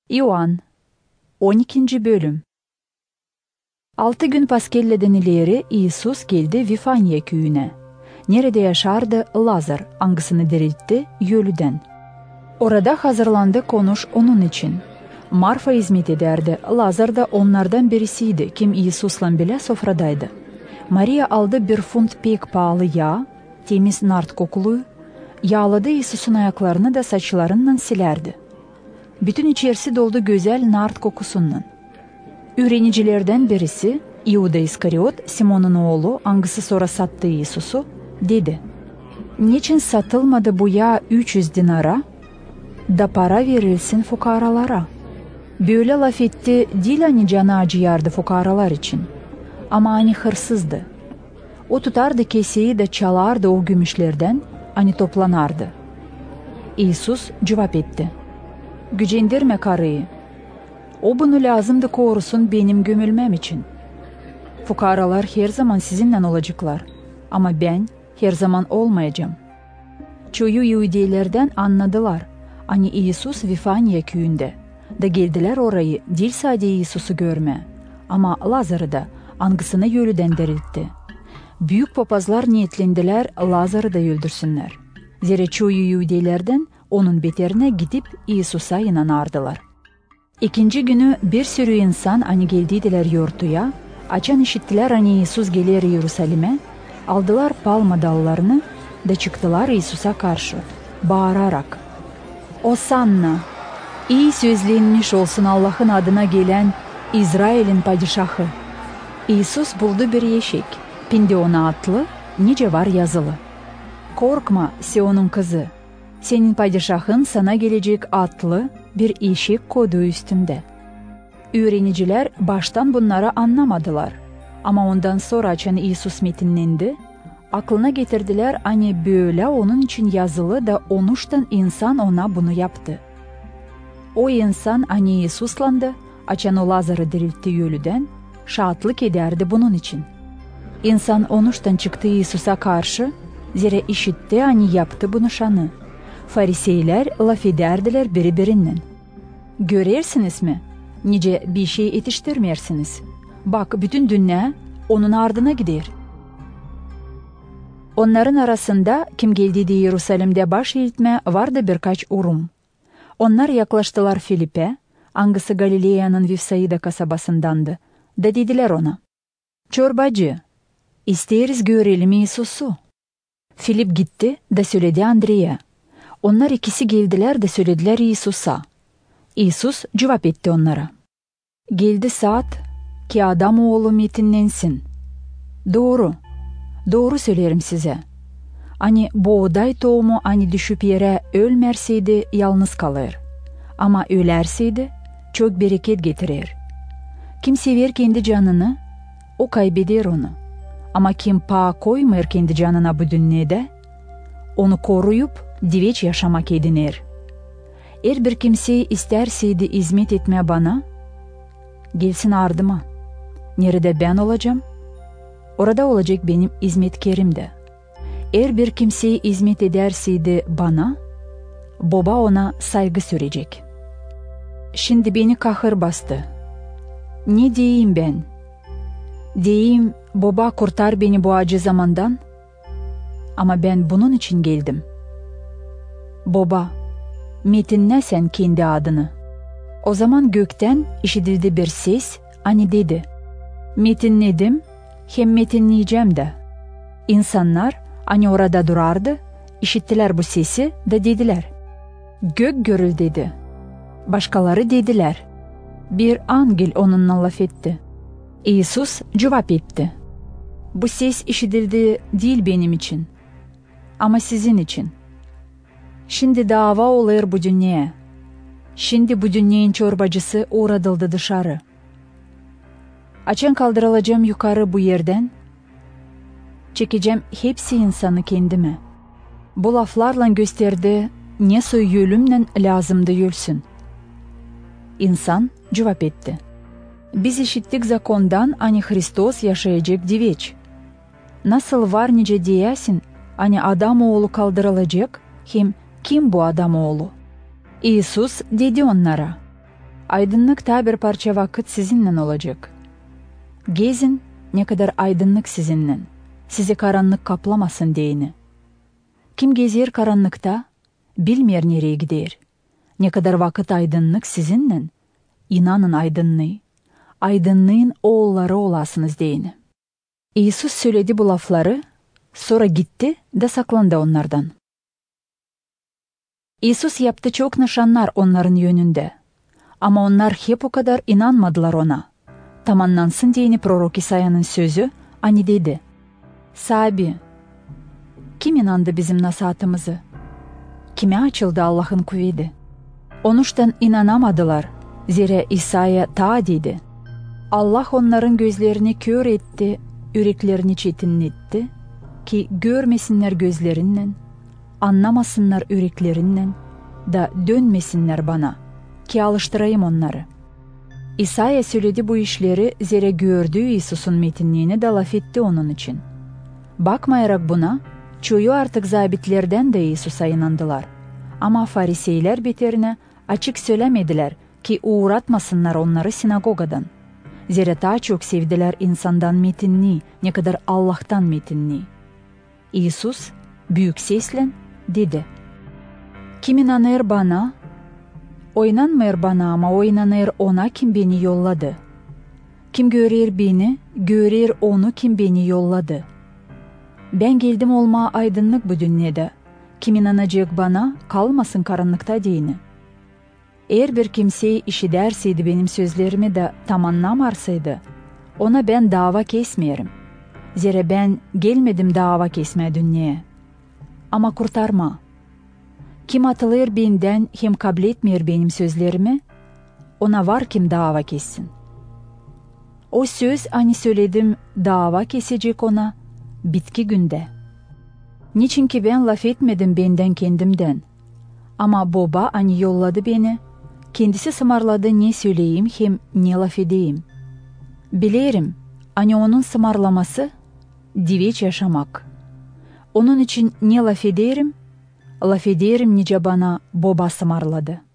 İoan 12. Bölüm. 6 gün Paskelleden ileri İsus geldi Vifanya köyüne. Nerede yaşardı Lazar, angasını diriltti ölüden. Orada hazırlandı konuş onun için. Marfa hizmet ederdi. Lazar da onlardan birisiydi, kim İsus'la bile sofradaydı. Maria aldı 1 funt pek pahalı yağ, temiz nard kokulu, yağladı İsus'un ayaklarını da saçlarından silerdi. Bütün içerisi doldu güzel nard kokusundan. Öğrenicilerden birisi, İuda İskariot, Simon'un oğlu, hangisi sonra sattı İsus'u, dedi: "Niçin satılmadı bu yağ 300 dinara, da para verilsin fukaralara?" Böyle laf etti, değil hani canı acıyardı fukaralar için. Ama hani hırsızdı. O tutardı keseyi de çalardı o gümüşlerden, hani toplanardı. İsus cevap etti: "Gücendirme karıyı. O bunu lazımdı korusun benim gömülmem için. Fukaralar her zaman sizinle olacaklar. Ama ben her zaman olmayacağım." Çoğu Yahudilerden anladılar. Hani İsus Vifanya köyünde. Da geldiler orayı, değil sadece İsus'u görme. Ama Lazar'ı da, angasını ölüden diriltti. Büyük papazlar niyetlendiler Lazar'ı da öldürsünler. Zira çoğu Yahudilerden onun beterine gidip İsus'a inanardılar. İkinci günü bir sürü insan hani geldiydiler yurtuya, açan işittiler hani İsus gelir Yerusalim'e, aldılar palma dallarını da çıktılar İsus'a karşı, bağırarak: "Osanna! İyi sözlenmiş olsun Allah'ın adına gelen İsrail'in padişahı." İsus buldu bir eşek, pindi ona atlı, nice var yazılı: "Korkma Sion'un kızı, senin padişahın sana gelecek atlı bir eşek koydu üstünde." Öğreniciler baştan bunları anlamadılar. Ama ondan sonra açan İsus metinlendi, aklına getirdiler hani böyle onun için yazılı da onuştan insan ona bunu yaptı. O insan hani İsus'landı, açan o Lazar'ı diriltti ölüden, şahitlik ederdi bunun için. İnsan onuştan çıktı İsus'a karşı, zira işitti hani yaptı bunu şanı. Fariseyler laf ederdiler birbirinden: "Görersiniz mi? Nice bir şey yetiştirmeyersiniz. Bak bütün dünya onun ardına gider." Onların arasında kim geldi diye Yerusalim'de baş eğitme vardı birkaç urum. Onlar yaklaştılar Filip'e, hangisi Galilea'nın Vifsaida kasabasındandı, da dediler ona: "Çorbacı, isteriz görelim İsus'u." Filip gitti da söyledi Andre'ye. Onlar ikisi geldiler de söylediler İsus'a. İsus cevap etti onlara: "Geldi saat ki adam oğlu metinlensin. Doğru söylerim size. Hani buğday tohumu hani düşüp yere ölmerseydi yalnız kalır. Ama ölerseydi çok bereket getirir. Kim sever kendi canını, o kaybeder onu. Ama kim paha koymuyor kendi canına bu dünyada, onu koruyup diveç yaşamak edinir. Eğer bir kimse isterseydi hizmet etmeye bana, gelsin ardıma. Nerede ben olacağım, orada olacak benim hizmetkarım da. Eğer bir kimseye hizmet ederseydi bana, baba ona saygı sürecek." Şimdi beni kahır bastı. Ne diyeyim ben? Diyeyim, baba kurtar beni bu acı zamandan. Ama ben bunun için geldim. Baba, metinle sen kendi adını. O zaman gökten işitildi bir ses, hani dedi: "Metinledim, hem metinleyeceğim de." İnsanlar hani orada durardı, işittiler bu sesi de dediler: "Gök gürül" dedi. Başkaları dediler: "Bir angel onunla laf etti." İsus cevap etti: "Bu ses işitildi değil benim için, ama sizin için. Şimdi dava olur bu dünyaya. Şimdi bu dünyanın çorbacısı uğradıldı dışarı. Açan kaldırılacağım yukarı bu yerden, çekeceğim hepsi insanı kendime." Bu laflarla gösterdi ne söyleyölümle lazımdı ölsün. İnsan cevap etti: "Biz işittik zakondan hani Hristos yaşayacak diveç. Nasıl var nice diyesin hani adam oğlu kaldırılacak, hem kim bu adam oğlu?" İsus dedi onlara: Aydınlıkta bir parça vakit sizinle olacak. Gezin, ne kadar aydınlık sizinle, sizi karanlık kaplamasın diyeni. Kim gezer karanlıkta, bilmer nereye gider. Ne kadar vakit aydınlık sizinle, inanın aydınlığı, aydınlığın oğulları olasınız diyeni. İsus söyledi bu lafları, sonra gitti de saklandı onlardan. İsus yaptı çok nişanlar onların yönünde. Ama onlar hep o kadar inanmadılar ona. Tamamlansın diyeni prorok İsa'nın sözü, hani dedi. Sabi, kim inandı bizim nasihatımızı? Kime açıldı Allah'ın kuvveti? Onuştan inanamadılar. Zira İsa'ya ta dedi. Allah onların gözlerini kör etti, yüreklerini çetinletti ki görmesinler gözlerinden, anlamasınlar yüreklerinden, da dönmesinler bana ki alıştırayım onları. İsa'ya söyledi bu işleri zira gördüğü İsus'un metinliğini de laf etti onun için. Bakmayarak buna, çoğu artık zabitlerden de İsus'a inandılar. Ama Fariseyler beterine açık söylemediler ki uğratmasınlar onları sinagogadan. Zira daha çok sevdiler insandan metinliği, ne kadar Allah'tan metinliği. İsus büyük sesle dedi. Kim inanır bana, o inanmıyor bana ama o inanır ona kim beni yolladı. Kim görür beni, görür onu kim beni yolladı. Ben geldim olma aydınlık bu dünyada. Kim inanacak bana, kalmasın karanlıkta diyeni. Eğer bir kimse işi derseydi benim sözlerimi de tam anlamarsaydı, ona ben dava kesmeyerim. Zira ben gelmedim dava kesmeye dünyaya. Ama kurtarma. Kim atılır benden hem kabul etmiyor benim sözlerimi, ona var kim dava kessin. O söz hani söyledim dava kesecek ona, bitki günde. Niçin ki ben laf etmedim benden kendimden. Ama baba hani yolladı beni, kendisi sımarladı ne söyleyeyim hem ne laf edeyim. Bilirim, hani onun sımarlaması, diveç yaşamak. Onun için ne laf ederim nice bana baba sımarladı.